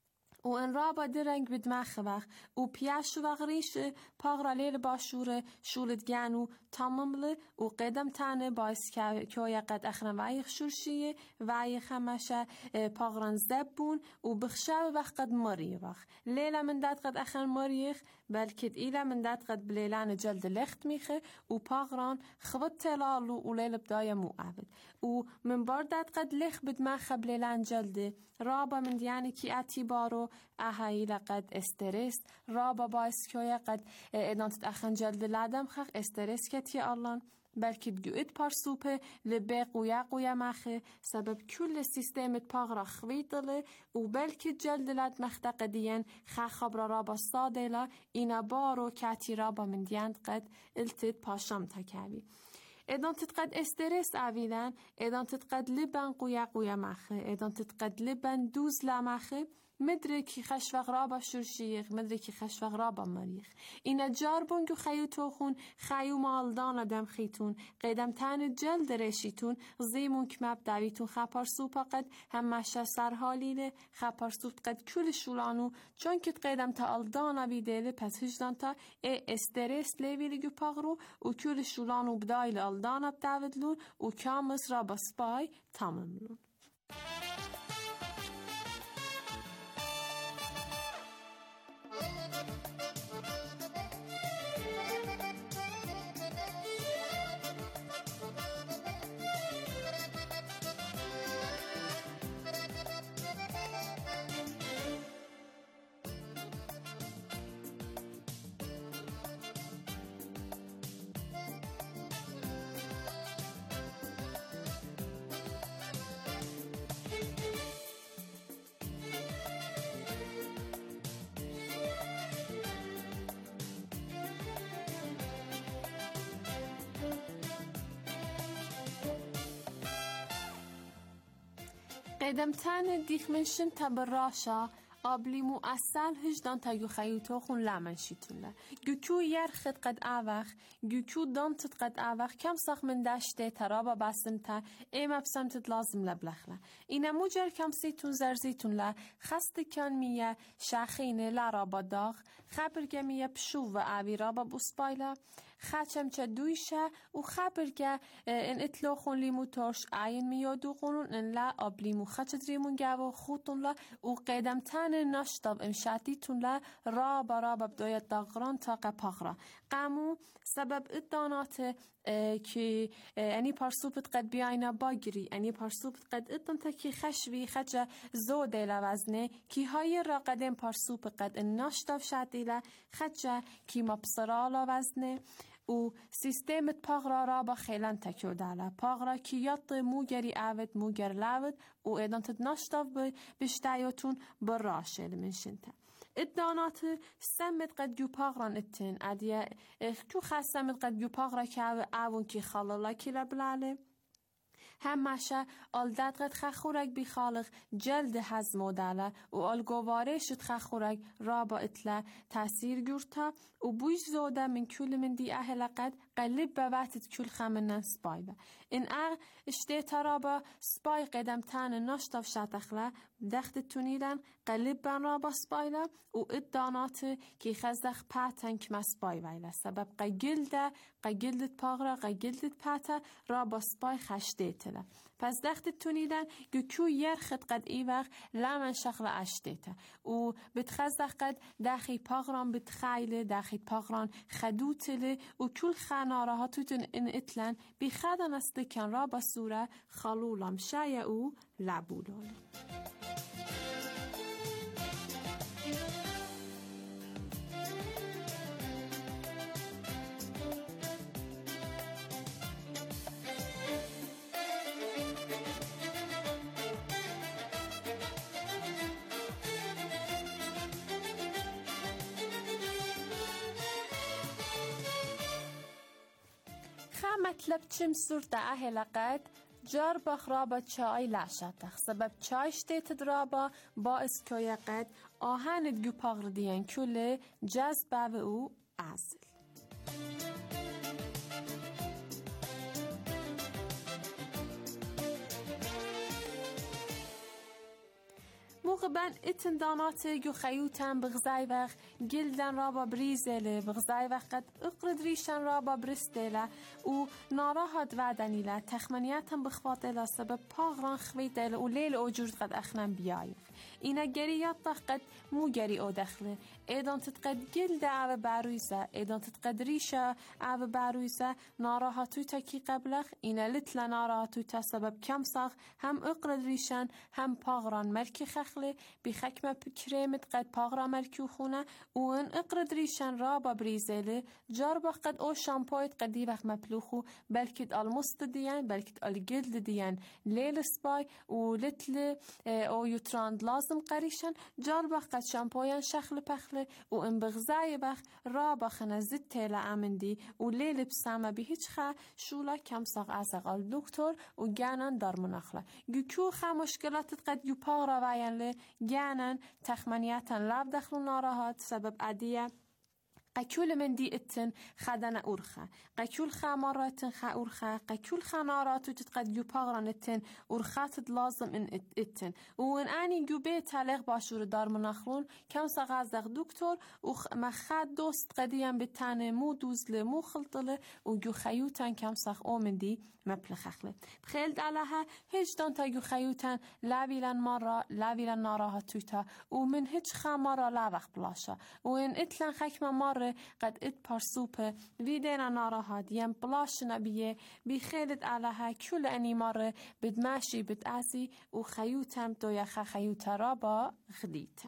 و این رابا درنگ بدمخ وقت و پیش وقت ریشه پاغرا لیل باشوره شولت گنو تمامله و قدم تنه باعث که قد اخرن وایخ شورشیه وایخ همشه پاغران زبون و بخشه وقت قد ماری وقت لیل من داد قد اخرن ماریخ بلکه ایلا من داد قد بلیلان جلد لخت میخه و پاغران خوت تلالو و لیل بدای موعبد و من بار داد قد لخ بدمخ بلیلان جلده رابا من دیانی کی اتیبارو اهایی لقد استرس رابا باعث که قد ادانت اخن جلد لادم خخ استرس کتی آلان بلکه گوید پارسوپه لبه قویا مخه سبب کل سیستمت پاغرا خویدله و بلکه جلد لاد مخته دیین خخاب رابا سادلا اینا بارو کتی رابا من دیند قد التد پاشم تکوی ادان تتقد استرس اویدن ادان تتقد لبن قویا مخه ادان تتقد لبن دوز لمخه مدرکی خشوق رابا شورشیخ مدرکی خشوق رابا مریخ اینا جاربونگو خیوتو خون خیو مالدان دم خیتون قدم تن جلد رشیتون زیمون کمب دویتون خپار سوپا قد هم مشه سرحالیله خپار سوپ قد کل شولانو چون کت قدم تا آلدانا بیدله پس هجدان تا استرس لیویلگو پاغرو و کل شولانو بدایل آلدانا بدودلون و کامس رابا سپای تماملون قدمتان دیخ منشن تبراشا آبلیمو اصل هجدان تا یو خیوتو خون لامنشیتونه گوکو یرخت قد آوخ گوکو دانتت قد آوخ کم ساخ من داشته ترابا بستم تا ایم بسمتت لازم لبلخله اینا موجر کم سیتون زرزیتون لا خست کن میه شاخینه لارابا داغ خبرگه میه پشو و آوی رابا بوسپایلا خاچم چه دویشه و خبرگه ان اتلو خون لیمو ترش عین میادو خونون ان لا آبلیمو خچت ریمون گاو خوتون لا و قدمتان نشتاب امشاتیتون لا رابا بدویت داغران تا قپاخرا قامو سبب ادانات که انی پارسوبت قد بیاینا باگری انی پارسوبت قد ادان تا کی خشوی خجه زوده لوزنه کی های را قدم پارسوب قد نشتاب شدیله خجه کی مبصرا لوزنه و سیستمت پاغرا را با خیلن تکیو داله پاغرا کی یاد موگری اوید موگر لاود و ادان تد نشتاب بشتایتون براشل منشنته ادانات سمت قد جو پاغران اتن ادیه تو خاص سمت قد جو پاغرا که اون کی خالالا کی لبلاله هم ماشه آلداد قد خخورک بی خالق جلد هزم و داله و آلگواره شد خخورک را با اطلاع تاثیر گرتا و بویش زوده من کل من دی اهل قد قلب بواتت کل خمنن سپایده این اشته ترابا سپای قدم تان نشتاف شاتخله دخت تونیدن قلب بن را با سپایده و ادانات که خزدخ پاتن کم سپای ویله سبب قگلدت پاغرا قگلدت پاتا را با سپای خشته تله پس دخت تونیدن گوکو یرخت قد ای وقت لامن شخل اشتیته و بتخزدخ قد داخی پاغران بتخیله داخی پاغران خدوتله و کل خاناره ها توتن این اتلن بی خدن استکن را با سوره خالولم شایع او لبولال مطلب چم سورت اهل قد جار بخرابا چای لاشتخ سبب چایش دیت درابا باعث که قد آهن گو پاغر دیان کل جذب او ازل موقبا اتندانات جو خیوتن بغزای وقت گلدن را با بریزله بغزای وقت اقرد ریشن را با برستله و ناراحت وعدنیله تخمنیتن بخواطله سبب پاغران خویدله و لیل او جرد قد اخنن بیایف اینا گریات قد مو گری او دخله ایدان تتقد گلده او بارویزه ایدان تتقد ریشه او بارویزه ناراحتوی تا کی قبلخ اینا لطل ناراحتوی تا سبب کم ساخ هم اقرد ریشن هم پاغران مرکی خخله بی خکمه کرمت قد پاغران مرکی خونه و ان اقرد ریشن را با بریزله جار با قد او شامپویت قدی وقت مپلوخو بلکت المست دیان بلکت الگلد دیان لیل سپای و لطل او یوتراند لازم قریشن جار با قد شامپویان شخل پخله و ان بغزای وقت را با خنزد تیل امندی و لیل بسامه به هیچ شولا کم ساق ازقال دکتر و گانن دار مناخله گوکو مشکلاتت قد یو پا را وینله گانن تخمنیتن لاب دخلو ناراحت سبب عدیه قکول من دی اتن خدنا أورخا قکول خاماراتن خا أورخا قکول خناراتو تتقد يباغران اتن أورخات لازم ان اتن وان اني جوبه تلق باشور دار مناخلون كم سغازق دكتور ومخاد دوست قديم بتانه مو دوزله مو خلطله وجو خيوتن كم سغ اومندي مبلخخله بخيل دالها هجدان تا جو خيوتن لاويلن مرة لاويلن ناراحت توتا ومن هج خامارا لا وقت بلاشا وان اتلن خكمه مرة قد ات پارسوپه ویدینا ناراحت یم بلاش نبیه بی خیلت علها کل انی ماره بدماشی بدعزی و خیوتم دویا خیوت را با خدیته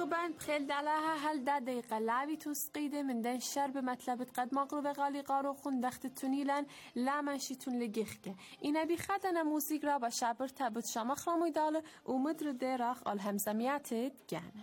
مغبن بخيل دلها هل دا دقيقة لعبي تسقيدة من دين الشرب مطلبة قد مغرب غالي قاروخون دخت تونيلن لا منشيتون لجيخك إنا بخدنا موسيقى را با شبر تبت شامخ را ميداله ومدر ديراخ الهمزميات جانه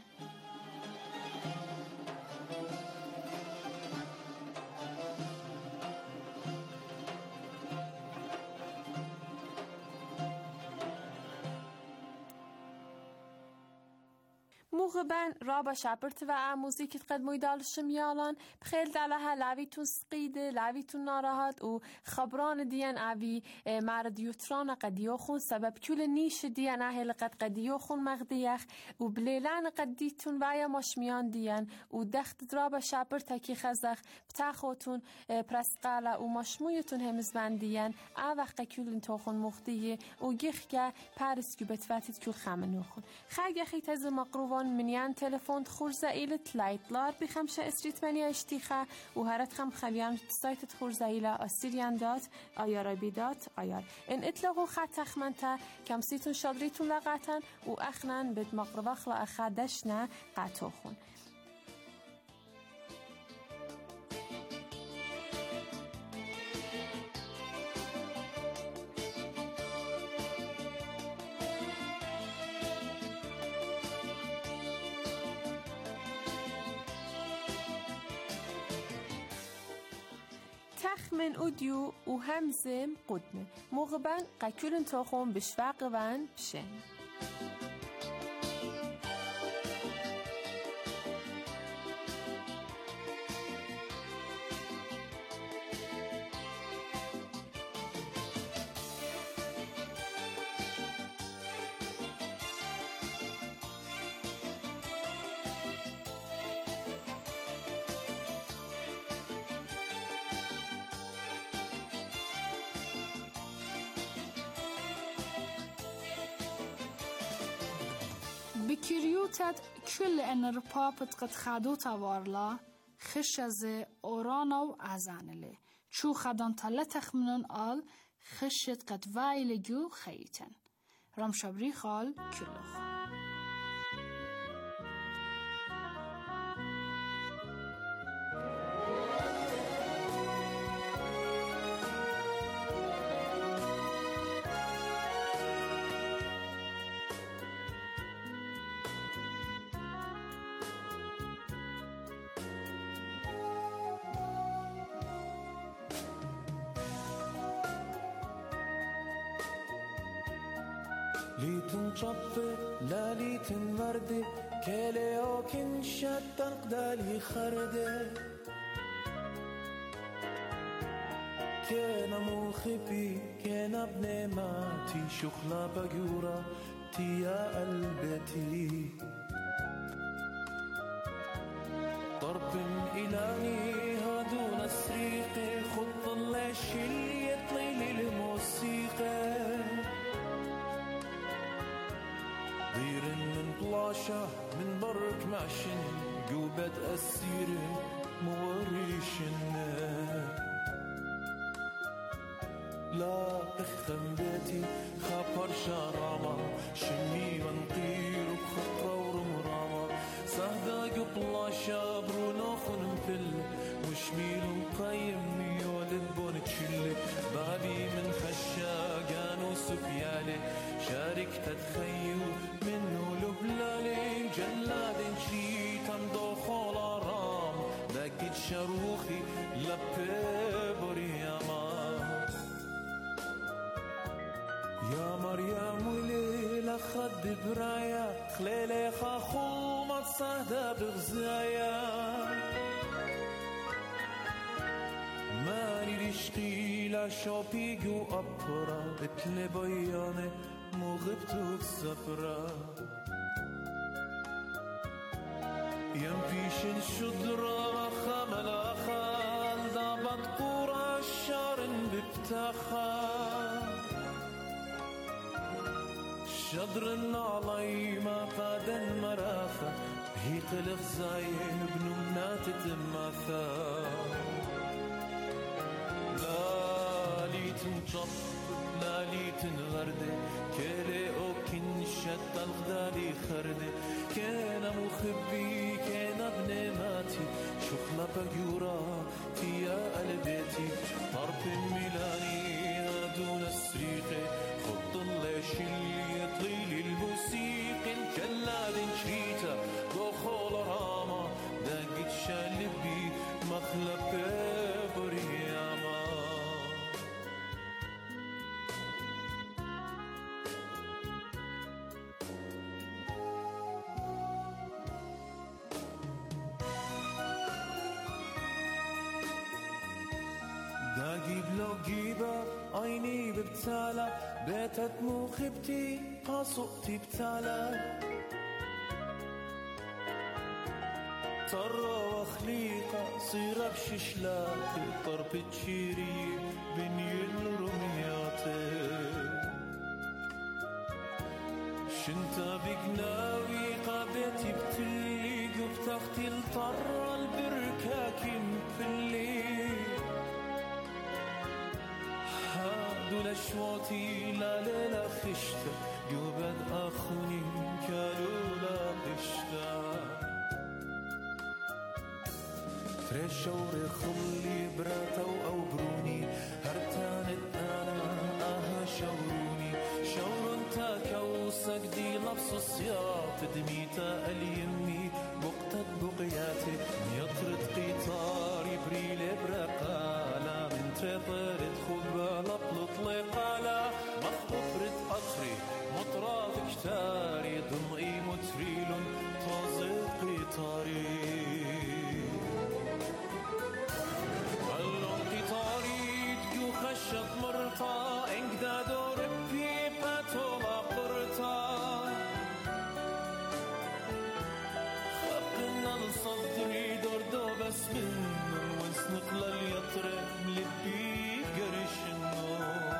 مغبن رابا شابرت و موسیقی قد مویدالشم یالان بخیل دلها لعویتون سقیده لعویتون ناراحت و خبران دیان اوی مرد یوتران قدیوخون سبب کل نیش دیان اهل قدیوخون مغدیخ و بلیلان قدیتون ویا ماشمیان دیان و دخت رابا شابرت کی خزخ بتاخوتون پرسقاله و ماشمویتون همزبان دیان اوخ کل توخون مخدیه و گیخگه پارس که بتواتید کل خمنوخون خرگه خیت از مقروبان منيان تلفون خورزة إلى تلايطلار بخمسة إسريت مني اشتيخة وهرت خم خليان سايت خورزة إلى أسيريان دات آيار بيدات آيار إن إطلقوا خط أخمنتا كم سيتون شادريتون لغاتن وأخنان بد مقربخ لأخدشنا قاتوخون من اودیو و همزم قدمه مغبن قکولن تاخون بشفاق ون بشن بكريوتات كل ان ربابت قد خادو توارلا خش از اورانا و ازانله چو خدان تله تخمنون آل خشت قد وایلگو خیتن رمشابری خال کلوخ ليتن شطة لا ليتن وردة كالي اوكن شتن قدالي خردة كان مخبي كان ابن ماتي شخلة بجورة تيا قلبتي ضرب إلهي هادون السريق خط الله شلي يطلي للموسيقى ضير من بلاشة من برك معشن قوبة أسير موريشن لا اختم بيتي خبر شراما شمي ونطير بخطرة ورمراما سهدا قبلاشة برونوخن مفل وشميل مقيم يولد بون تشل بابي من خشا قانو سفيالي شارك تتخيل منه لبلالي جلاد شيطان دخول رام دقيت شروخي لبي برياما يا مريم وليلة خد برايا خليلي خاخو ما تصهدى بغزايا ماني رشقي لا شوبيقو أبرا اتلي بياني مغبتو تسفرا ينفيشن شدرا خملا خال دابت قورا الشارن ببتاخا شدر النعلي ما قادن مرافة هيق الغزايب نمنات تماثا لا لي تنشط لالي تنغرده كيلي أوكن شد الغدالي خرده كان مخبي كان ابن ماتي شخلة بجورا تيا قلبتي طرب ميلاني دون السريقة خط الليش اللي طليل الموسيقى الجلاد شريتا دخول راما داقت شالبي مخلب برياما داقي بلو جيبة عيني ببتالة بيتت مو خبتي قاصقتي بتالة طرة وخليقة صيرة بششلاك طرب تشيري بني الرمياتي شنتا بقناوي قابتي بتلي قبتختي الطرة البركاكي مفلي هادو لشواتي لا ليلة خشتا قبد أخوني كالو لا خشتا ترشور خلي براتو أو بروني هرتانت أنا شوروني شور تاكو سقدي لبس السياط دميتا اليمي بقتت بقياتي يطرد قطاري بريل برقالة من تطرد خبا لطلط لقالة مخبرت أخري مطراف كتاري ضمئي متريل طازق قطاري خشت مرتا انقدا دور بيبا تولا قرتا خبقنا الصدري دور دو بس من ونسنقل اليطرق ملبي قرشنو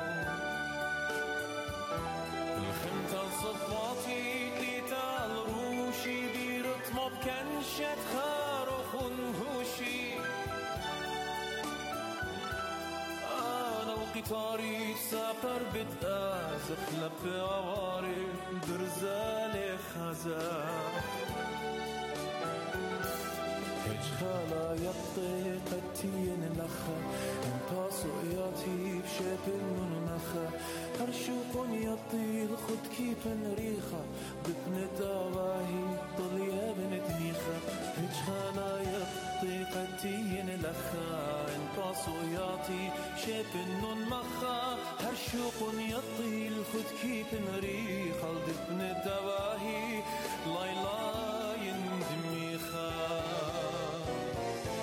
الخمتا صفاتي تليتا الروشي بيرتمو بكنشت خاروخ ونهوشي قطاري سافر بتآزف لب عواري برزالي خزاح هج خالا يطي قتين لخا انطاسو ياتي بشيب المنخا هرشوق يطي الخد كيبن ريخا ببن دواهي طليا بن دميخا هج خالا يطي قتين لخا انطاسو ياتي شيب المنخا هرشوق يطي الخد كيبن ريخا ببن دواهي